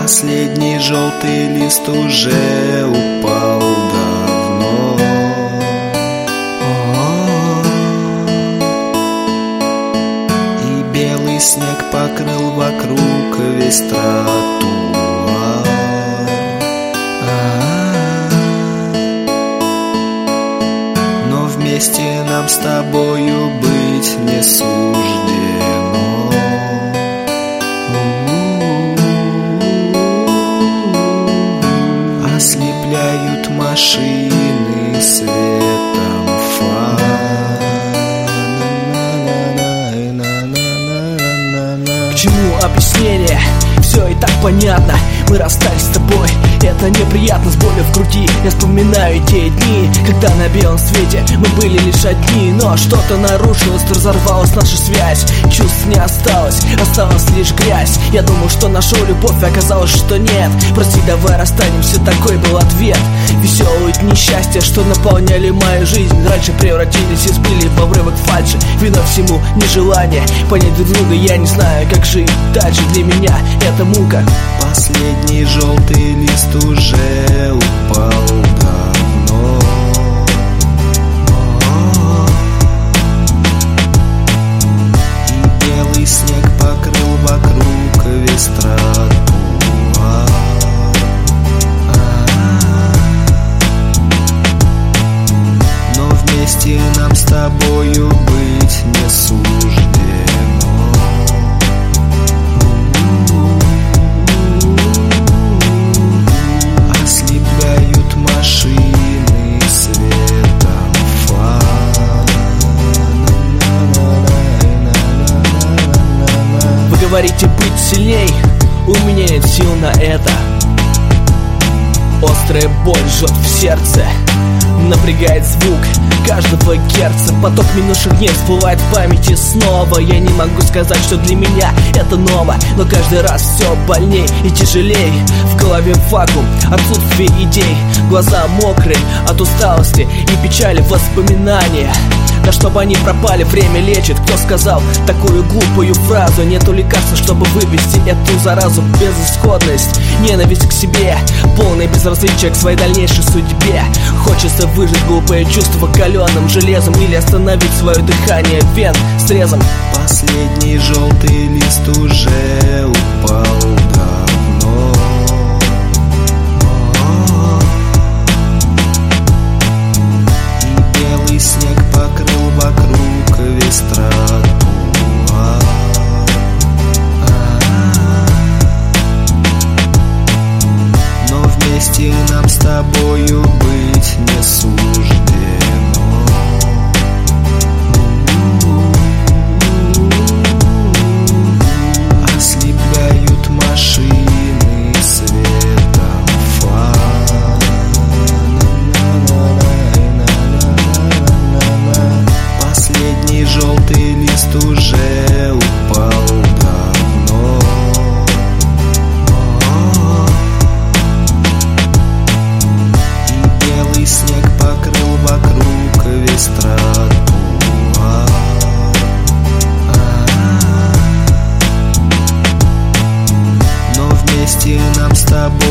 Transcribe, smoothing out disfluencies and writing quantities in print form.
Последний желтый лист уже упал давно. И белый снег покрыл вокруг весь тротуар. Но вместе нам с тобою быть не суждено. Ослепляют машины светом фар. К чему объяснение? Все и так понятно. Мы расстались с тобой, это неприятно, с болью в груди. Я вспоминаю те дни, когда на белом свете мы были лишь одни. Но что-то нарушилось, разорвалась наша связь. Чувств не осталось, осталась лишь грязь. Я думал, что нашел любовь, оказалось, что нет. Прости, давай расстанемся, такой был ответ. Веселые дни счастья, что наполняли мою жизнь, раньше превратились из пыли в обрывок фальши. Виной всему нежелание понять друг друга. Я не знаю, как жить дальше, для меня это мука. Последний желтый лист уже упал давно. И белый снег покрыл вокруг весь тротуар. Но вместе нам с тобою быть не суждено. Машины светом фар. Вы говорите быть сильней, у меня нет сил на это. Острая боль жжет в сердце, напрягает звук каждого герца. Поток минувших дней всплывает в памяти снова. Я не могу сказать, что для меня это ново, но каждый раз все больней и тяжелей. В голове вакуум, отсутствие идей, глаза мокрые от усталости и печали воспоминания. Да чтобы они пропали, время лечит. Кто сказал такую глупую фразу? Нету лекарства, чтобы вывести эту заразу. Безысходность, ненависть к себе, полное безразличие к своей дальнейшей судьбе. Хочется выжать глупое чувство каленым железом или остановить свое дыхание вен срезом. Последний желтый лист уже упал давно. И белый снег покрыл вокруг весь тротуар. Но вместе нам с тобою быть не суждено. Ослепляют машины светом фар. Последний желтый лист уже упал давно. И белый снег покрыл вокруг весь тротуар. Но вместе нам с тобой